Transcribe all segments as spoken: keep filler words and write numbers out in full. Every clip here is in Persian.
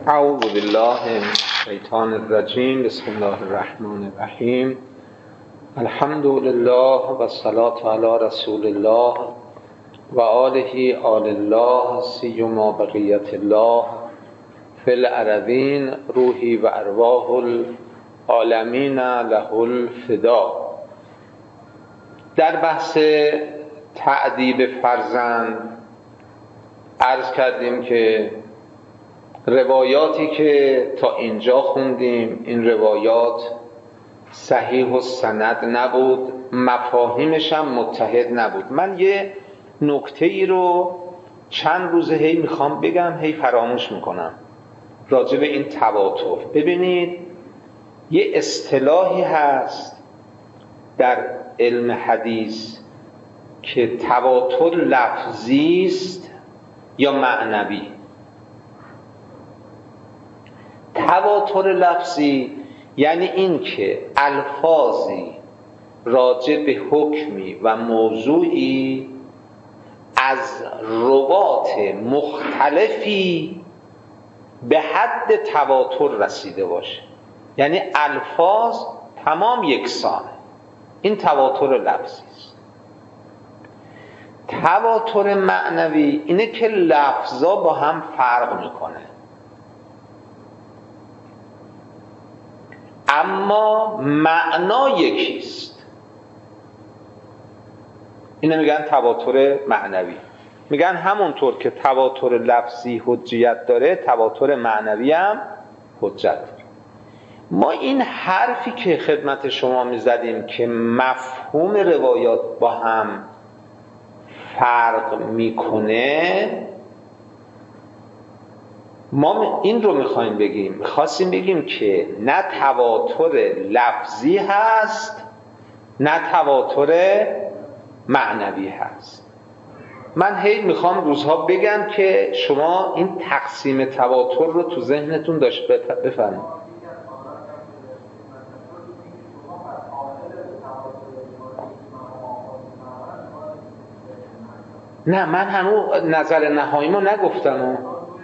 اعوذ بالله من الشیطان الرجیم. بسم الله الرحمن الرحیم. الحمد لله و الصلاة علی رسول الله و آله آل الله سیما بقیت الله فی الارضین روحی و ارواح العالمین له الفدا. در بحث تأدیب فرزند عرض کردیم که روایاتی که تا اینجا خوندیم این روایات صحیح و سند نبود، مفاهیمش هم متحد نبود. من یه نکته ای رو چند روزه هی میخوام بگم هی فراموش میکنم راجع به این تواتر. ببینید یه اصطلاحی هست در علم حدیث که تواتر لفظی است یا معنوی. تواتر لفظی یعنی این که الفاظی راجع به حکمی و موضوعی از روات مختلفی به حد تواتر رسیده باشه، یعنی الفاظ تمام یکسانه. این تواتر لفظی است. تواتر معنوی اینه که لفظا با هم فرق میکنه اما معنا یکیست. اینو میگن تواتر معنوی. میگن همونطور که تواتر لفظی حجیت داره تواتر معنوی هم حجت داره. ما این حرفی که خدمت شما میزدیم که مفهوم روایات با هم فرق میکنه، ما این رو میخوایم بگیم، میخواستیم بگیم که نه تواتر لفظی هست نه تواتر معنوی هست. من هی میخوام روزها بگم که شما این تقسیم تواتر رو تو ذهنتون داشت بفرمایید. نه من هنوز نظر نهاییمو نگفتم.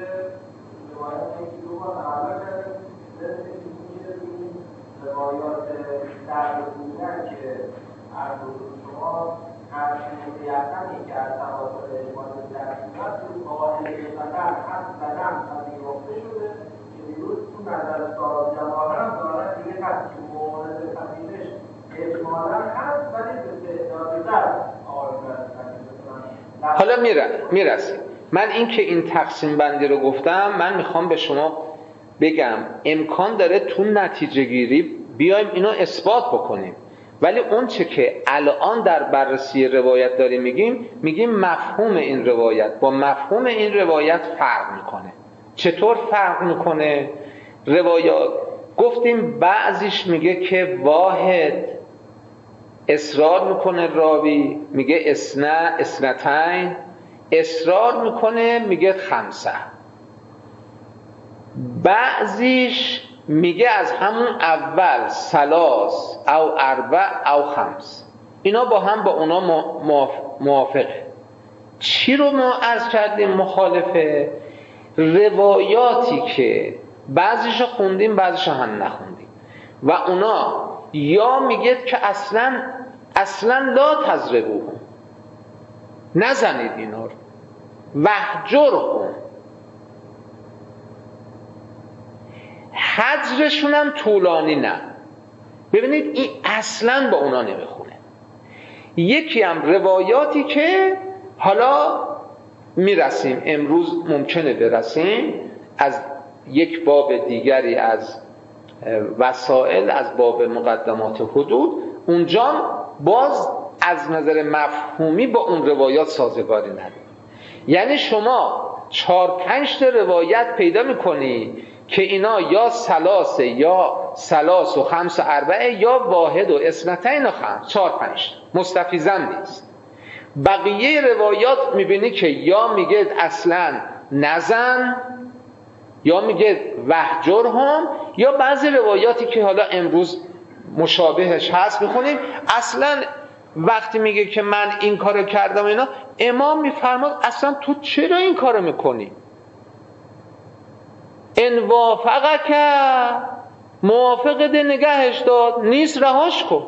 حالا میرسیم. من این که این تقسیم بندی رو گفتم، من میخوام به شما بگم امکان داره تو نتیجه گیری بیایم اینو اثبات بکنیم، ولی اون چه که الان در بررسی روایت داریم میگیم میگیم مفهوم این روایت با مفهوم این روایت فرق میکنه. چطور فرق میکنه؟ روایات گفتیم بعضیش میگه که واحد اصرار میکنه راوی میگه اسنا اسنتین، اصرار میکنه میگه خمسه. بعضیش میگه از همون اول سلاس او اربع او خمس. اینا با هم با اونا موافقه. چی رو ما عرض کردیم مخالفه؟ روایاتی که بعضیشو خوندیم بعضیشو هم نخوندیم و اونا یا میگه که اصلا اصلا لا تضربوهم، نزنید اینا رو، وهجرهم، حجرشون هم طولانی نه. ببینید این اصلا با اونا نمیخونه. یکی هم روایاتی که حالا میرسیم امروز ممکنه برسیم از یک باب دیگری از وسائل، از باب مقدمات حدود، اونجا باز از نظر مفهومی با اون روایات سازگاری نداره. یعنی شما چهار پنج تا روایت پیدا میکنی که اینا یا سلاسه یا سلاس و خمس و اربعه یا واحد و اثنتین و خمس، چهار پنج مستفیضن نیست. بقیه روایات میبینی که یا میگه اصلا نزن یا میگه وهجرهم، یا بعضی روایاتی که حالا امروز مشابهش هست میخونیم اصلا وقتی میگه که من این کارو کردم اینا، امام میفرماد اصلا تو چرا این کارو میکنی؟ ان وافقک موافق ده نگهش داد، نیست رهاش کن.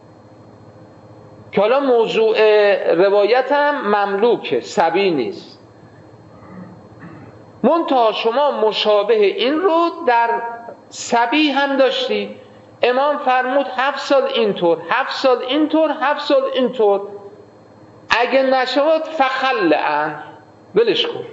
که حالا موضوع روایت هم مملوکه، صبی نیست. منتها شما مشابه این رو در صبی هم داشتی. امام فرمود هفت سال اینطور، هفت سال اینطور، هفت سال اینطور، اگه نشود فخل ان، ولش کن.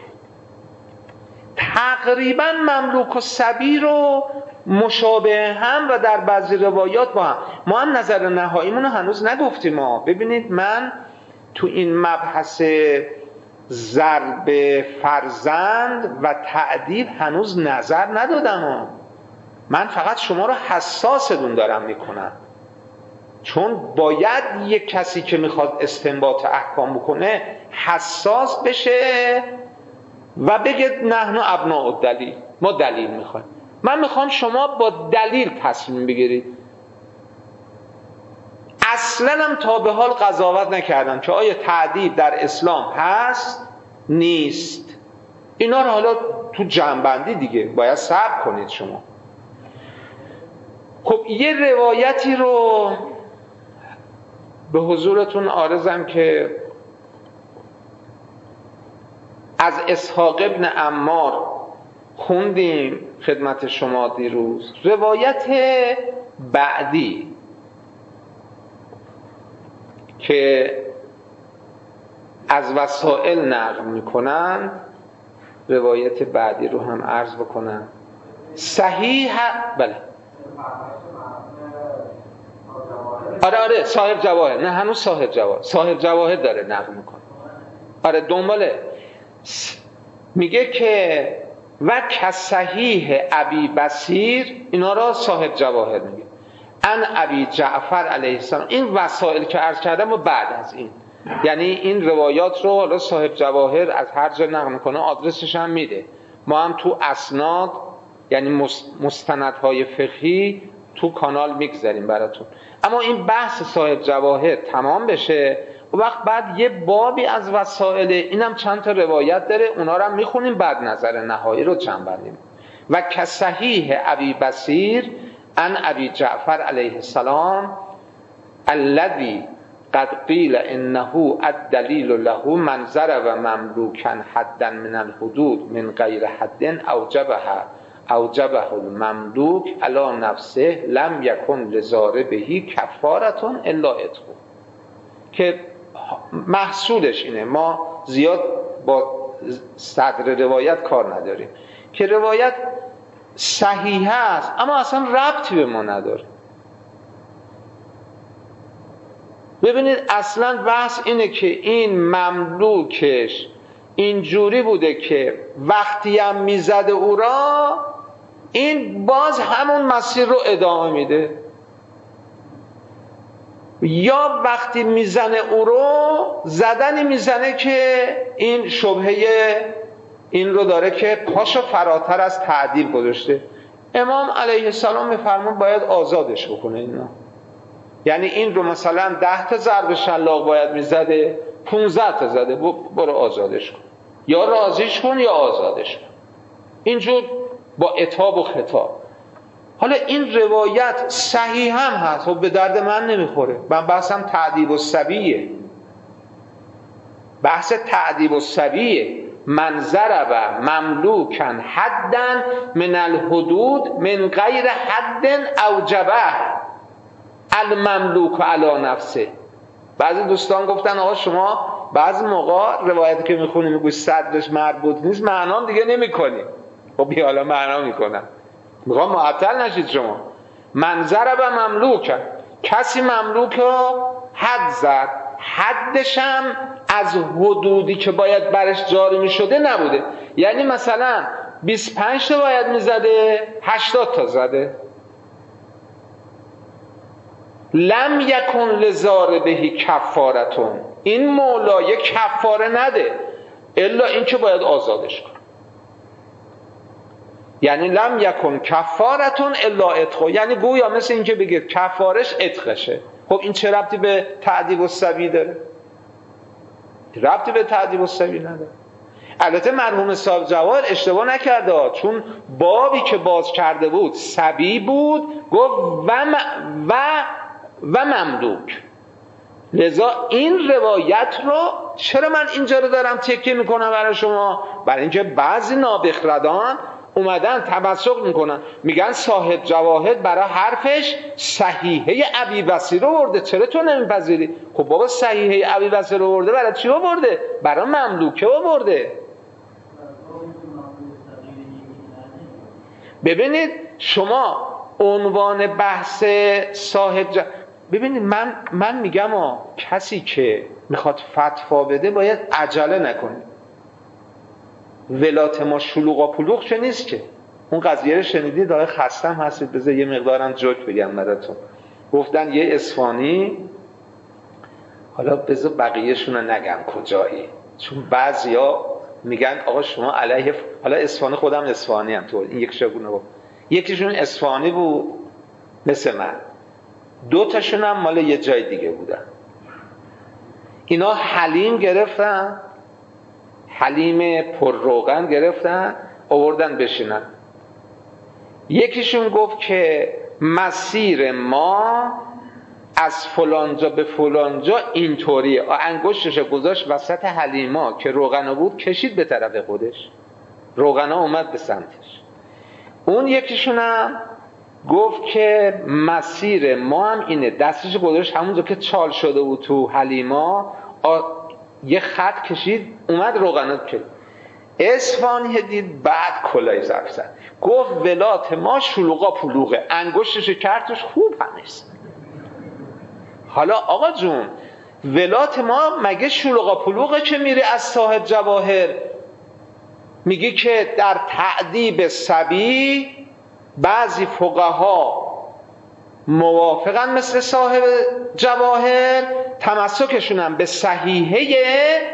تقریبا مملوک و صبی رو مشابه هم و در بعضی روایات با هم. ما هم نظر نهاییمون رو هنوز نگفتیم. ما ببینید من تو این مبحث ضرب فرزند و تعدیب هنوز نظر ندادم. من فقط شما رو حساستون دارم میکنم، چون باید یک کسی که میخواد استنباط احکام بکنه حساس بشه و بگه نحن ابناء الدلیل، ما دلیل میخوایم. من میخوام شما با دلیل تصمیم بگیرید. اصلا هم تا به حال قضاوت نکردم که آیا تعدیب در اسلام هست نیست. اینا رو حالا تو جمع‌بندی دیگه باید صبر کنید شما. خب یه روایتی رو به حضورتون عارضم که از اسحاق ابن عمار خوندیم خدمت شما دیروز. روایت بعدی که از وسائل نقل میکنن، روایت بعدی رو هم عرض بکنم. صحیح، بله آره آره صاحب جواهر، نه هنوز صاحب جواهر، صاحب جواهر داره نقل میکنه. آره دنباله. میگه که و کصحیح ابی بصیر، اینا را صاحب جواهر میگه. ان ابی جعفر علیه السلام. این وسائل که عرض کردم و بعد از این، یعنی این روایات رو حالا صاحب جواهر از هر جا نقل میکنه، آدرسش هم میده. ما هم تو اسناد یعنی مستندهای فقهی تو کانال میگذاریم براتون. اما این بحث صاحب جواهر تمام بشه و وقت بعد یه بابی از وسائل، اینم چند تا روایت داره، اونا رو هم میخونیم، بعد نظر نهایی رو جمع بندیم. و کصحیح ابی بصیر ان ابی جعفر علیه السلام الذی قد قیل انه الدلیل له من ضرب مملوکا حدا من الحدود من غیر حد اوجبها اوجبه المملوک علی نفسه لم یکن لضاربه کفارة الا عتق. که محصولش اینه، ما زیاد با صدر روایت کار نداریم که روایت صحیح است اما اصلا ربطی به ما نداره. ببینید اصلا بحث اینه که این مملوکش اینجوری بوده که وقتی هم میزده او را، این باز همون مسیر رو ادامه میده، یا وقتی میزنه او رو زدنی میزنه که این شبهه این رو داره که پاشو فراتر از تعدیل گذاشته. امام علیه السلام میفرمون باید آزادش بکنه اینا. یعنی این رو مثلا ده تا ضرب شلاق باید میزده، پونزده تا زده، برو آزادش کن، یا راضیش کن یا آزادش کن. اینجور با عتاب و خطاب. حالا این روایت صحیح هم هست، خب به درد من نمیخوره. من بحثم تعدیب الصبیه، بحث تعدیب الصبیه. من ضرب مملوکا حدا من الحدود من غیر حد اوجبه المملوک علی نفسه. بعضی دوستان گفتن آقا شما بعضی موقع روایتی که میخونی میگوی صدرش مربوط نیست، معنا دیگه نمیکنی. خب بیا حالا معنا میکنم، میخوام معطل نشید شما. من ضرب مملوکا، کسی مملوک رو حد زد، حدش هم از حدودی که باید برش جاری میشده نبوده. یعنی مثلا بیست و پنج تا باید میزده، هشتاد تا زده. لم یکن لضاربه کفارتون، این مولای کفاره نده الا این که باید آزادش کن. یعنی لم یکن کفارتون الا عتق، یعنی گویا مثل این که بگید کفارش عتقشه. خب این چه ربطی به تعدیب الصبی داره؟ ربطی به تعدیب الصبی نداره. البته مرحوم صاحب جواهر اشتباه نکرده، چون بابی که باز کرده بود سبی بود، گفت و م... و و مملوک. لذا این روایت رو چرا من اینجا رو دارم تکیه میکنم برای شما؟ برای اینکه بعضی نابخردان اومدن تمسک میکنن میگن صاحب جواهر برای حرفش صحیحه ابی بصیر رو برده، چرا تو نمیپذیری؟ خب بابا صحیحه ابی بصیر رو برده، برای چی رو برده؟ برای مملوکه رو برده. ببینید شما عنوان بحث صاحب جواهر، ببینید من من میگم آ کسی که میخواد فتوا بده باید عجله نکنه. ولات ما شلوغا پلوغ چه نیست که. اون قضیه رو شنیدید؟ آقای خستم هستید، بذار یه مقدارم جوک بگم براتون. گفتن یه اصفهانی، حالا بذار بقیه‌شون رو نگم کجایی، چون بعضیا میگن آقا شما علیه، حالا اصفهانی، خودم اصفهانی ام، تو این یک شگونه بود، یکیشون اصفهانی بود مثل من، دو تاشون هم مال یه جای دیگه بودن. اینا حلیم گرفتن، حلیم پر روغن گرفتن آوردن بشینن. یکیشون گفت که مسیر ما از فلانجا به فلانجا اینطوریه، انگشتش گذاشت وسط حلیما که روغنا بود، کشید به طرف خودش، روغنا اومد به سمتش. اون یکیشون هم گفت که مسیر ما هم اینه، دستش گذاشت همونجا که چال شده بود تو حلیما، یه خط کشید اومد روغنا کشید. اصفهانی دید بعد کلاه ظرف زد، گفت ولات ما شلوغا پلوغه، انگشتش کرتش خوب همیست. حالا آقا جون ولات ما مگه شلوغا پلوغه که میری از صاحب جواهر میگی که در تعذیب صبی بعضی فقها موافقن مثل صاحب جواهر، تمسکشون هم به صحیحه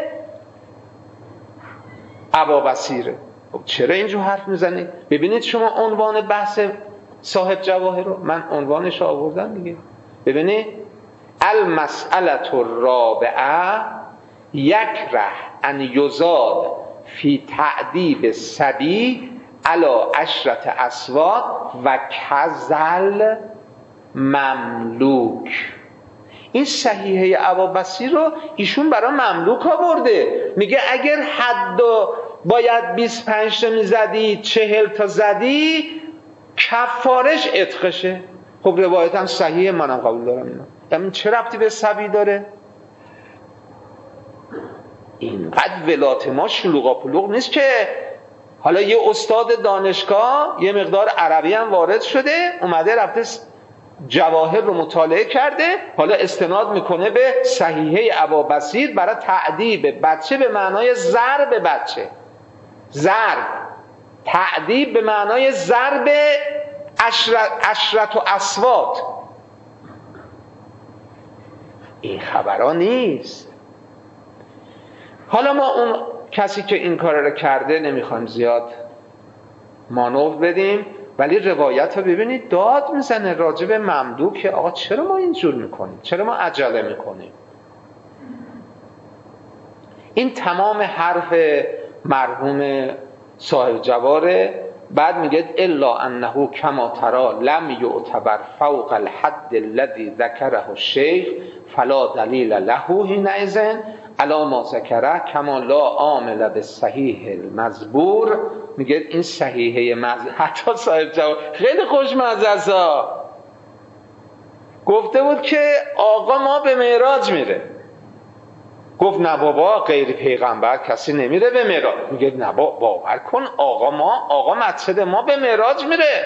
ابا بصیره. خب چرا اینجور حرف میزنی؟ ببینید شما عنوان بحث صاحب جواهر رو، من عنوانش آوردم دیگه. ببینید المسئله الرابعه یکره ان یزاد فی تعذیب صبی علی عشرت اسواد و کذل مملوک. این صحیحه ابا بصیر رو ایشون برای مملوک ها برده، میگه اگر حد باید بیست و پنج تا میزدی چهل تا زدی کفارش عتقشه. خب روایت هم صحیحه، منم قبول دارم اینا. این چه ربطی به صبی داره؟ اینقدر ولات ما شلوغا پلوغ نیست که حالا یه استاد دانشگاه یه مقدار عربی هم وارد شده، اومده رفته جواهر رو مطالعه کرده، حالا استناد میکنه به صحیحه ابا بصیر برای تعذیب بچه به معنای ضرب بچه، ضرب، تعذیب به معنای ضرب عشرت, عشرت و اسواد. این خبرها نیست. حالا ما اون کسی که این کار رو کرده نمیخوایم زیاد مانور بدیم، ولی روایت رو ببینید داد میزنه راجع به مملوک که آقا چرا ما اینجور میکنیم، چرا ما عجله میکنیم. این تمام حرف مرحوم صاحب جواهره. بعد میگه الا انه کما ترى لم یعتبر فوق الحد الذي ذكره الشیخ فلا دلیل له حینئذ علی ما ذکره کما لا عامل بالصحیح المذبور. میگه این صحیحه مذبور، حتی صاحب جواب خیلی خوشمزه است، گفته بود که آقا ما به معراج میره. گفت نه بابا غیر پیغمبر کسی نمیره به معراج. میگه نه بابا باور کن آقا ما آقا مسجد ما به معراج میره.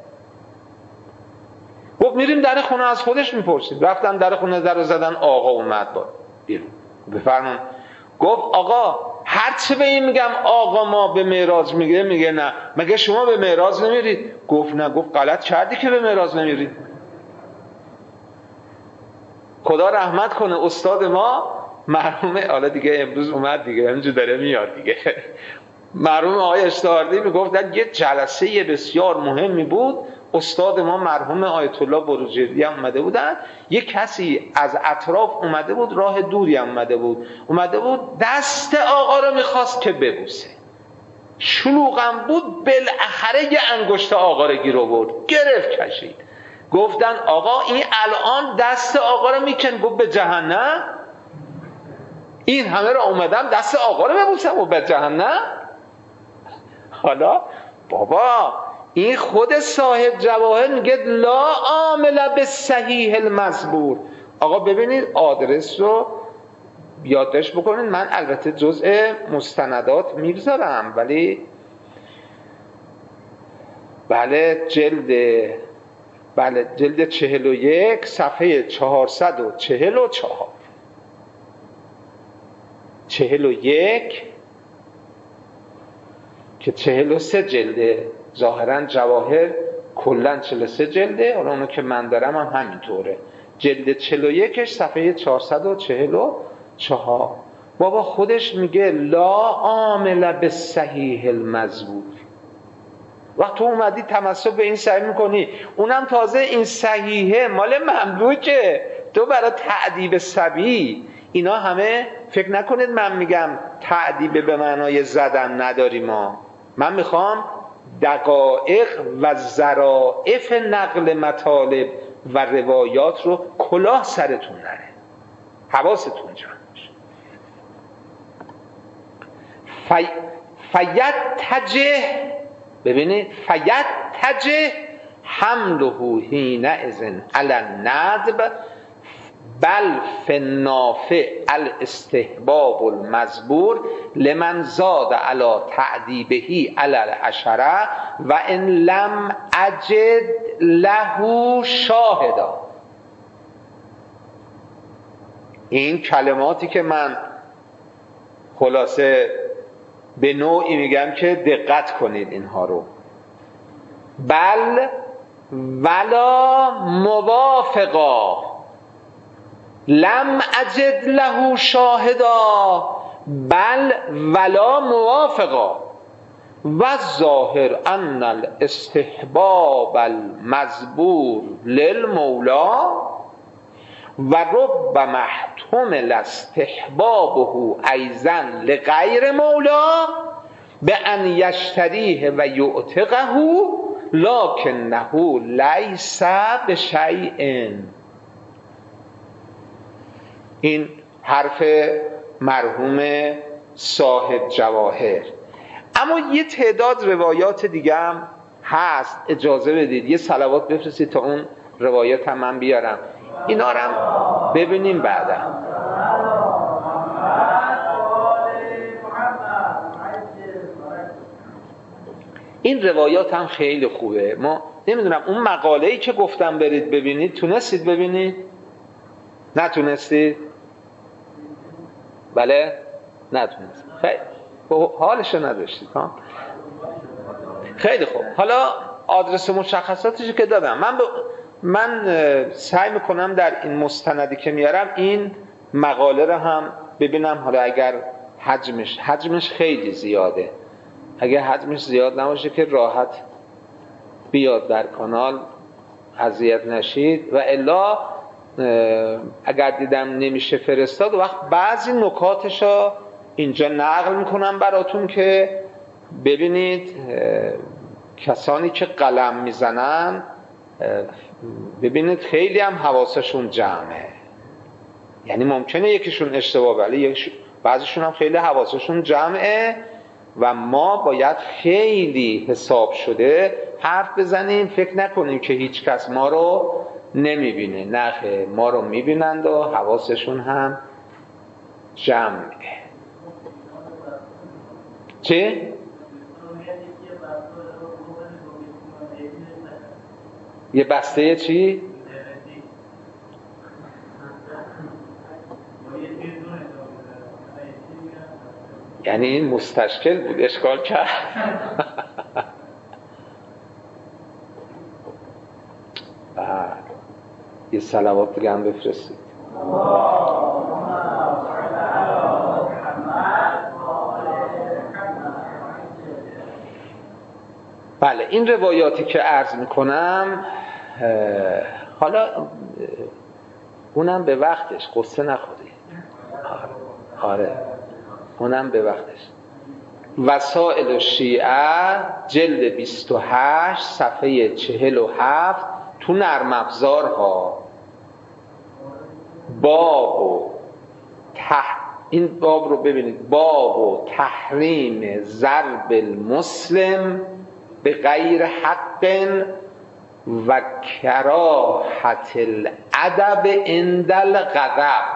گفت میریم در خونه از خودش میپرسیم. رفتن در خونه در زدن، آقا اومد با بیرون. بفرمون. گفت آقا هر چه به این میگم آقا ما به معراج میگه، میگه نه. مگه شما به معراج نمیرید؟ گفت نه. گفت غلط کردی که به معراج نمیرید. خدا رحمت کنه استاد ما مرحوم، حالا دیگه امروز اومد دیگه، همینجور داره میاد دیگه، مرحوم آقای اشتهاردی میگفتن یه جلسه بسیار مهمی بود، استاد ما مرحوم آیت الله بروجردی هم اومده بودن، یه کسی از اطراف اومده بود، راه دوری هم اومده بود، اومده بود دست آقا رو میخواست که ببوسه، شلوغم بود، بالاخره یه انگشت آقا رو گیر آورد، گرفت کشید. گفتن آقا این الان دست آقا رو میکن، گفت به جهنم، این همه رو اومدم دست آقا رو ببوسم و به جهنم. حالا بابا این خود صاحب جواهر میگه لا عامل به صحیح المزبور. آقا ببینید آدرس رو یادداشت بکنید، من البته جزء مستندات میگذارم، ولی بله جلد بله جلد چهل و یک صفحه چهارصد و چهل و چهار، چهل و یک که چهل و سه جلده، ظاهرا جواهر کلن چهل و سه جلده، اونو که من دارم هم همینطوره، جلد چهل و یکش صفحه چهارصد و چهل و چهار. بابا خودش میگه لا عامل به صحیح المزبور. وقت تو اومدی تمسک به این صحیح میکنی، اونم تازه این صحیحه مال مملوکه، تو برای تعدیب صبی. اینا همه فکر نکنید من میگم تعدیب به معنای زدن نداریم ما، من میخوام دقایق و ظرافت نقل مطالب و روایات رو کلاه سرتون نره، حواستون جمع باشه. في... فیت تجه، ببینید فیت تجه حمله حین اذن علی الندب بل فنافع الاستحباب المزبور لمن زاد علی تعدیبه علی العشره و ان لم اجد له شاهدا. این کلماتی که من خلاصه به نوعی میگم که دقت کنید اینها رو. بل ولا موافقا لم اجد له شاهدا بل ولا موافقا و ظاهر ان الاستحباب المزبور للمولا و رب محتمل استحبابه ایضا لغیر مولا به ان یشتریه و یعتقه لکنه لیس بشیء. این حرف مرحوم صاحب جواهر. اما یه تعداد روایات دیگه هم هست، اجازه بدید یه صلوات بفرستید تا اون روایات هم من بیارم، اینا رو هم ببینیم بعدا. این روایات هم خیلی خوبه. ما نمیدونم اون مقاله‌ای که گفتم برید ببینید، تونستید ببینید؟ نتونستید؟ بله؟ نتونستید. خیلی حالشو نداشتید ها؟ خیلی خوب. حالا آدرس مشخصاتش که دادم، من ب... من سعی میکنم در این مستندی که میارم این مقاله رو هم ببینم، حالا اگر حجمش حجمش خیلی زیاده، اگر حجمش زیاد نباشه که راحت بیاد در کانال، اذیت نشید، و الا اگر دیدم نمیشه فرستاد وقت بعضی نکاتشو اینجا نقل میکنم براتون که ببینید کسانی که قلم میزنن ببینید خیلی هم حواسشون جمعه، یعنی ممکنه یکیشون اشتباه ولی یکیشون بعضیشون هم خیلی حواسشون جمعه و ما باید خیلی حساب شده حرف بزنیم، فکر نکنیم که هیچ کس ما رو نمیبینه، نه ما رو میبینند و حواسشون هم جمعه. چه؟ یه بسته چی؟ یعنی این مستشکل بود، اشکال کرد. یه صلوات دیگه هم بفرستید. بله این روایاتی که عرض میکنم حالا اونم به وقتش، قصه نخوری. آره اونم به وقتش. وسائل الشیعه جلد بیست و هشت صفحه چهل و هفت تو نرم افزارها باب و تح... این باب رو ببینید، باب و تحریم ضرب المسلم به غیر حق و کراهت الادب عند الغضب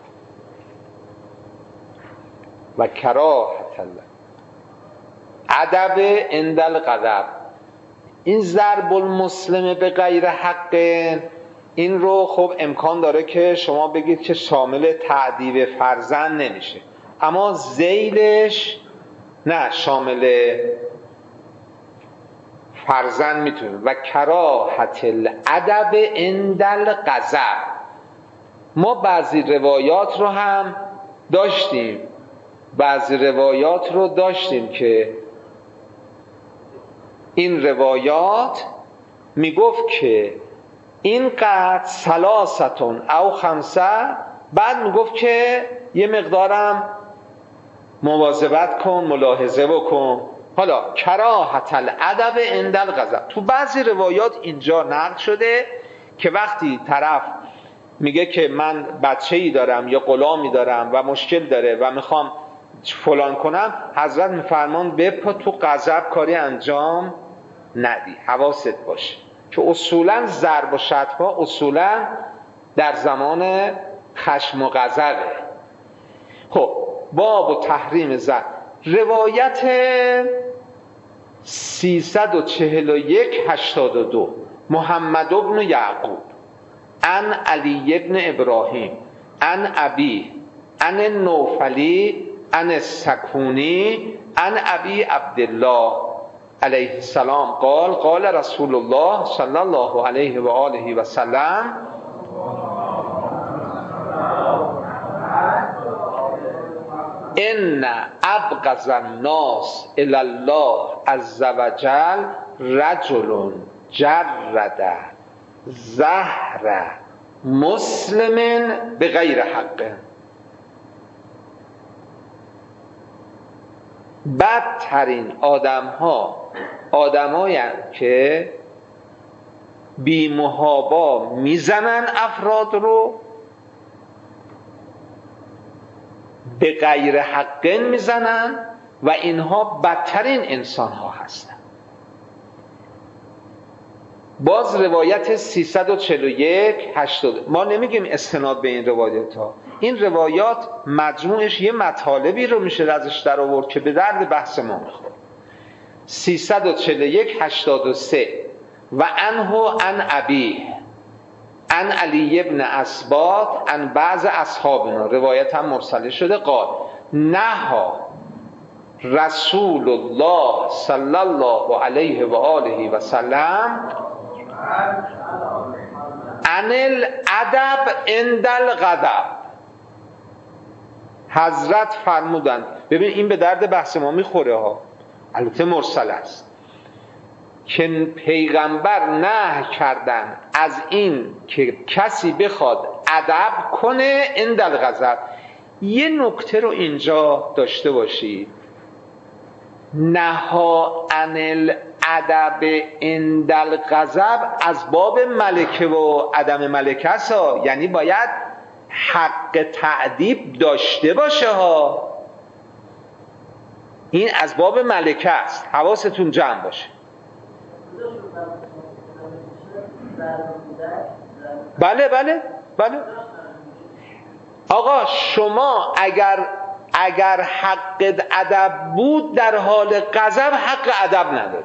و کراهت الادب عند الغضب. این ضرب المسلم به غیر حق، این رو خب امکان داره که شما بگید که شامل تعذیب فرزند نمیشه، اما ذیلش نه شامل فرزند میتونه. و کراهت الادب عند الغضب. ما بعضی روایات رو هم داشتیم بعضی روایات رو داشتیم که این روایات میگفت که این قد سلاستون او خمسه، بعد میگفت که یه مقدارم مواظبت کن، ملاحظه بکن. حالا کراهت الادب عند الغضب، تو بعضی روایات اینجا نقل شده که وقتی طرف میگه که من بچه‌ای دارم یا غلامی دارم و مشکل داره و میخوام فلان کنم، حضرت میفرمان بپا تو غضب کاری انجام ندی، حواست باشه، که اصولا ضرب و شتم‌ها اصولا در زمان خشم و غضبه. خب باب و تحریم ضرب. روایت سیصد و چهل و یک هشتاد و دو محمد بن یعقوب عن علی بن ابراهیم عن ابی عن النوفلی عن السکونی عن ابی عبدالله علیه السلام قال قال رسول الله صلی الله علیه و آله و سلم ان ابغض الناس الی الله عز وجل رجل جرد زهر مسلم به غیر حق. بدترین آدم ها آدم هایند که بی محابا میزنن افراد رو، به غیر حق میزنن و اینها بدترین انسان ها هستند. باز روایت سیصد و چهل و یک هشتاد، ما نمیگیم استناد به این روایات ها، این روایات مجموعش یه مطالبی رو میشه ازش در آورد که به درد بحث ما میخوره. سیصد و چهل و یک هشتاد و سه و عنه عن ابی عن علی ابن اسباط عن بعض اصحابنا، روایت هم مرسله شده، قال نها رسول الله صلی الله علیه و آله و سلم عن الادب عند الغضب. حضرت فرمودند، ببین این به درد بحث ما میخوره ها، البته مرسل است، که پیغمبر نهی کردن از این که کسی بخواد ادب کنه عند الغضب. یه نکته رو اینجا داشته باشید، نها عن الادب عند الغضب از باب ملکه و عدم ملکه است، یعنی باید حق تأدیب داشته باشه ها، این از باب ملکه است، حواستون جمع باشه. بله بله بله آقا، شما اگر اگر حق ادب بود در حال غضب حق ادب نداری.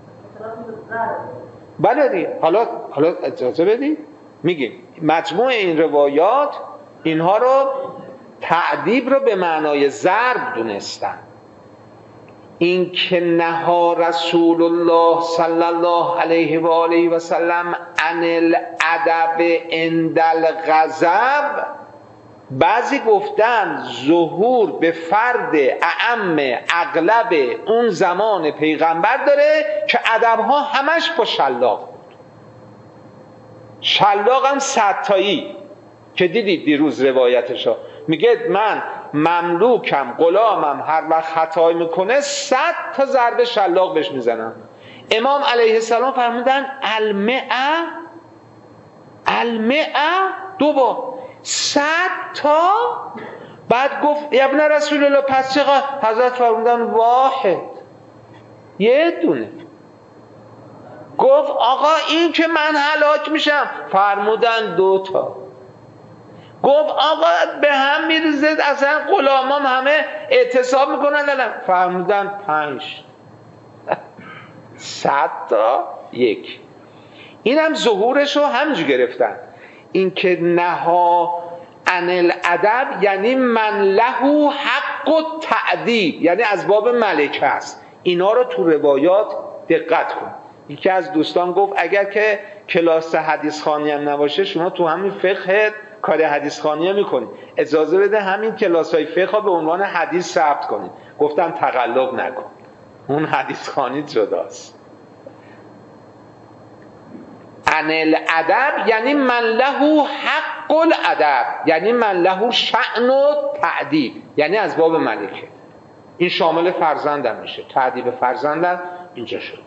بله دی. حالا حالا اجازه بدید میگیم مجموع این روایات اینها رو تعذیب رو به معنای ضرب دونستن. این که نها رسول الله صلی الله علیه و آله و سلم عن الادب عند الغضب، بعضی گفتن ظهور به فرد اعم اغلب اون زمان پیغمبر داره که ادبها همش با شلاق بود. شلاق هم صدتایی که دیدید دیروز روایتشو میگه من مملوکم غلامم هر وقت خطا میکنه صد تا ضربه شلاق بهش میزنم. امام علیه السلام فرمودن المئه المئه دو بار صد تا. بعد گفت ابن رسول الله پس چقدر؟ حضرت فرمودن واحد، یه دونه. گفت آقا این که من هلاک میشم، فرمودن دو تا. گفت آقا به هم میریزه اصلا غلامام همه اعتصاب میکنن، فرمودن پنج. صد تا یک. اینم ظهورش رو همجور گرفتن. این که نها عن الادب یعنی من له حق و تعدیب، یعنی از باب ملکه است. اینا رو تو روایات دقت کن. یکی از دوستان گفت اگر که کلاس حدیث خوانی هم نباشه شما تو همین فقه کار حدیث خوانی هم میکنید، اجازه بده همین کلاس های فقه ها به عنوان حدیث ثبت کنید. گفتم تقلب نکن، اون حدیث خوانی جداست. عن الادب یعنی من له حق الادب، یعنی من له شأن و تعدیب، یعنی از باب ملکه. این شامل فرزندم میشه، تعدیب فرزندم اینجا شد.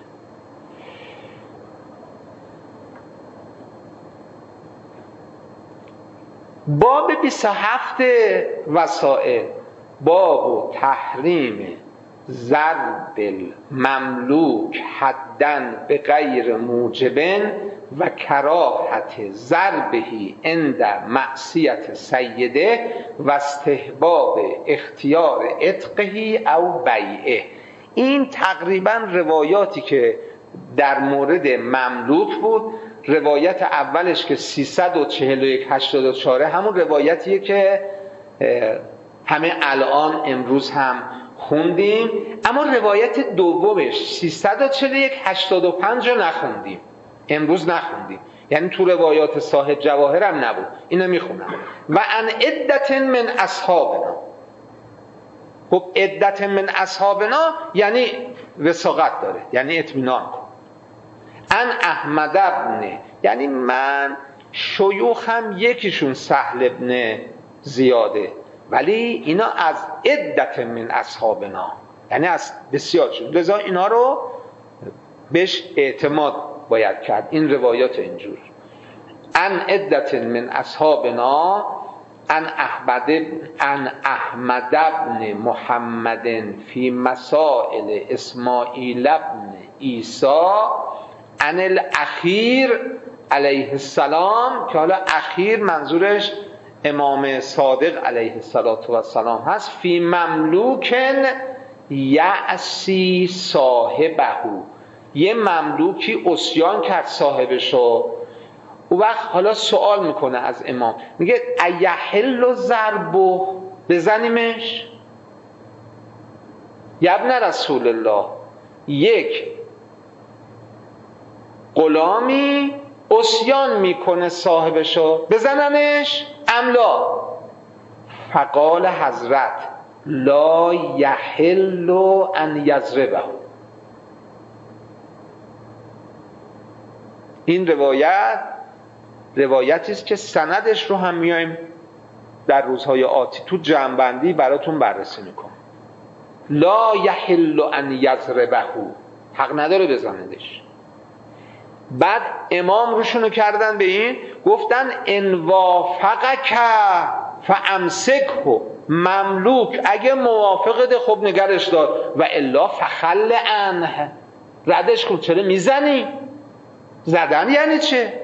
باب بیست و هفت وسائل، باب تحریم ضرب المملوک حدن به غیر موجبن و کراهت ضربهی عند معصیت سیده و استحباب اختیار عتقهی او بیعه. این تقریبا روایاتی که در مورد مملوک بود. روایت اولش که سیصد و چهل و یک هشتاد و چهار همون روایتیه که همه الان امروز هم خوندیم، اما روایت دومش سیصد و چهل و یک هشتاد و پنج رو نخوندیم، امروز نخوندیم، یعنی تو روایات صاحب جواهر هم نبود. اینو میخونم. و ان عدت من اصحابنا. خب عدت من اصحابنا یعنی وثاقت داره، یعنی اطمینان. ان احمد ابن، یعنی من شیوخم یکیشون سهل ابن زیاده، ولی اینا از عدت من اصحابنا، یعنی از بسیارشون، لذا اینا رو بهش اعتماد باید کرد. این روایات اینجور. ان عدت من اصحابنا ان احمد ان احمد ابن محمد فی مسائل اسماعیل ابن عیسی ان الاخیر علیه السلام، که حالا اخیر منظورش امام صادق علیه السلام هست، فی مملوکن یعصی صاحبه، یه مملوکی عصیان کرد صاحبشو. او وقت حالا سوال میکنه از امام، میگه ایحل ضربه، بزنیمش؟ ابن رسول الله، یک غلامی عصیان میکنه صاحبشو، بزنمش املا؟ فقال حضرت لا یحل ان یضربه. این روایت روایتی است که سندش رو هم میایم در روزهای آتی تو جمع‌بندی براتون بررسی میکنم. لا یحل ان یضربه، حق نداره بزندش. بعد امام روشونو کردن به این، گفتن ان وافقک فامسکه، مملوک اگه موافقت خب نگرش دار، و الا فخل عنه، ردش کن. چرا میزنی؟ زدن یعنی چه؟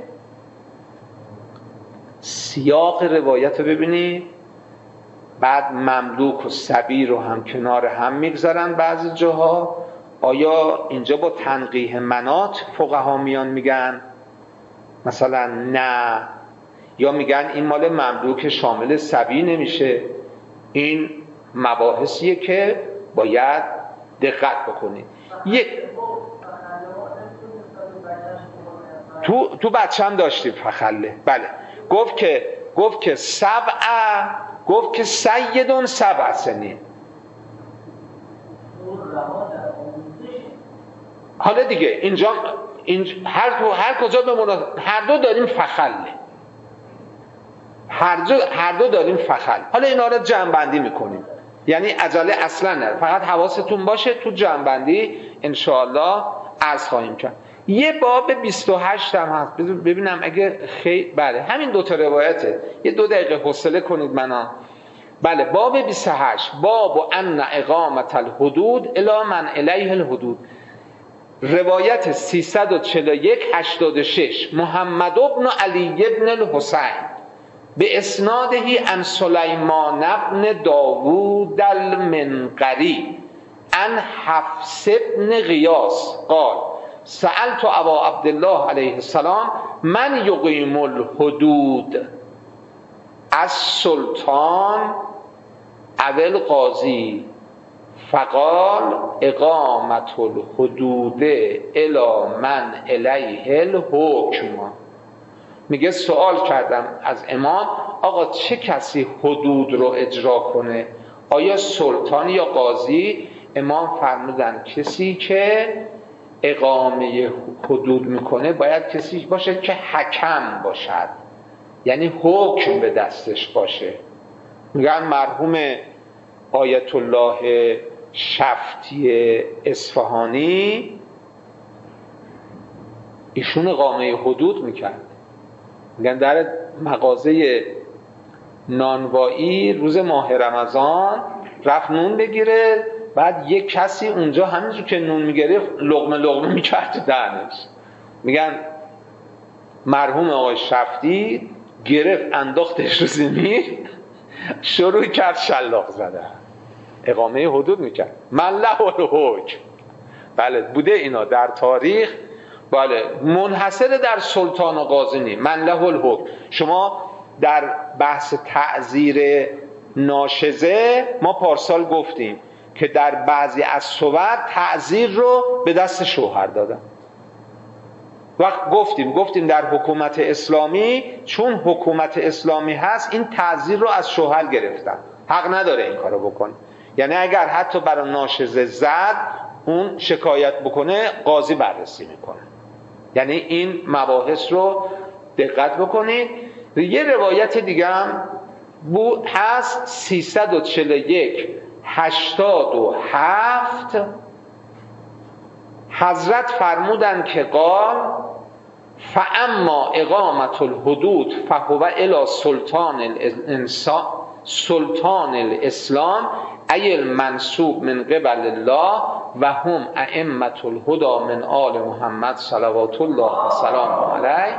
سیاق روایت رو ببینید. بعد مملوک و صبی رو هم کنار هم میگذارن بعضی جاها. آیا اینجا با تنقیح منات فقها میان میگن مثلا نه، یا میگن این مال مملوک شامل صبی نمیشه؟ این مباحثیه که باید دقت بکنید. یک تو تو بچه هم داشتیم فخله، بله، گفت که گفت که سبع، گفت که سیدون سبع سنین. حالا دیگه اینجا اینج... هر هر کجا به مناسب، هر دو داریم فخله، هر دو هر دو داریم فخل. حالا اینا رو جمع بندی میکنیم، یعنی عجله اصلا نه، فقط حواستون باشه تو جمع بندی ان شاء الله عرض خواهیم کرد. یه باب بیست و هشت هم هست، ببینم اگه خیلی بله همین دو تا روایته، یه دو دقیقه حوصله کنید منا. بله باب بیست و هشت، باب ان اقامت الحدود الی من الیه الحدود، روایت سیصد و چهل و یک هشتاد و شش، محمد بن علی بن الحسین به اسناده عن سلیمان بن داوود المنقری عن حفص بن غیاث قال سألت ابا عبدالله علیه السلام من یقیم الحدود السلطان او القاضی فقال اقامت الحدود الی من الیه الحکم. میگه سوال کردم از امام آقا چه کسی حدود رو اجرا کنه، آیا سلطان یا قاضی؟ امام فرمودن کسی که اقامه حدود میکنه باید کسی باشه که حکم باشد، یعنی حکم به دستش باشه. میگن مرحوم آیت الله شفتی اصفهانی ایشون اقامه حدود میکرد. میگن در مغازه نانوایی روز ماه رمضان رفت نون بگیره، بعد یک کسی اونجا همینجور که نون میگیره لقمه لقمه میکرد تو دهنش. میگن مرحوم آقای شفتی گرفت انداختش رو زمین شروع کرد شلاق زدن، اقامه حدود میکرد. من له الحکم. بله بوده اینا در تاریخ، بله منحصر در سلطان و قاضی نی، من له الحکم. شما در بحث تعزیر ناشزه ما پارسال گفتیم که در بعضی از صور تعزیر رو به دست شوهر دادن. وقت گفتیم گفتیم در حکومت اسلامی چون حکومت اسلامی هست این تعزیر رو از شوهر گرفتن، حق نداره این کارو بکنه. یعنی اگر حتی برای ناشزه زد اون شکایت بکنه قاضی بررسی میکنه. یعنی این مباحث رو دقت بکنید. یه روایت دیگه هم بود هست سیصد و چهل و یک هشتاد و هفت، حضرت فرمودن که قال فاما اقامت الحدود فهو الی سلطان الانسان سلطان الاسلام ای المنصوب من قبل الله و هم ائمة الهدى من آل محمد صلوات الله و سلام علیه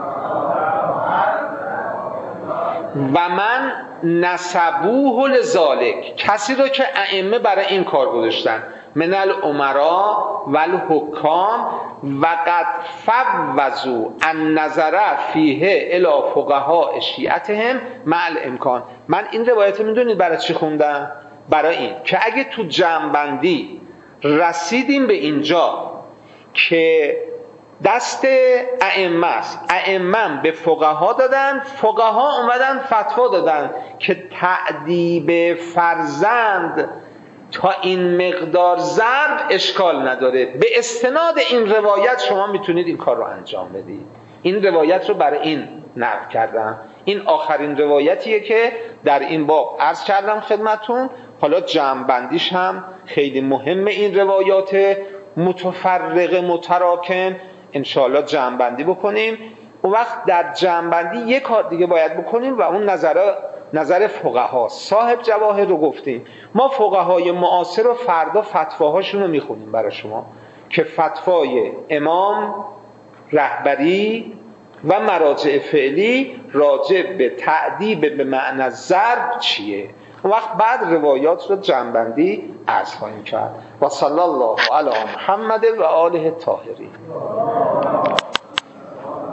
و من نسبوه لذالک، کسی رو که ائمه برای این کار گذاشتن، من الامراء و الحکام و قد فوضوا النظر فیه الی فقهاء شیعتهم مع الامکان. من این روایت میدونید برای چی خوندم؟ برای این که اگه تو جمع‌بندی رسیدیم به اینجا که دست ائمه است، ائمه به فقها دادن، فقها اومدن فتوا دادن که تأدیب فرزند تا این مقدار ضرب اشکال نداره، به استناد این روایت شما میتونید این کار رو انجام بدید. این روایت رو برای این نقل کردم. این آخرین روایتیه که در این باب عرض کردم خدمتون. حالا جمع بندیش هم خیلی مهمه، این روایات متفرق متراکم انشاءالله جمع بندی بکنیم. اون وقت در جمع بندی یک کار دیگه باید بکنیم و اون نظر نظر فقها. صاحب جواهر رو گفتیم، ما فقهای معاصر و فردا فتواهاشون رو میخونیم برای شما که فتوای امام رهبری و مراجع فعلی راجع به تأدیب به معنی ضرب چیه. اون وقت بعد روایات رو جمع بندی عرض خواهیم کرد. و صلی الله علی محمد و آله الطاهرین.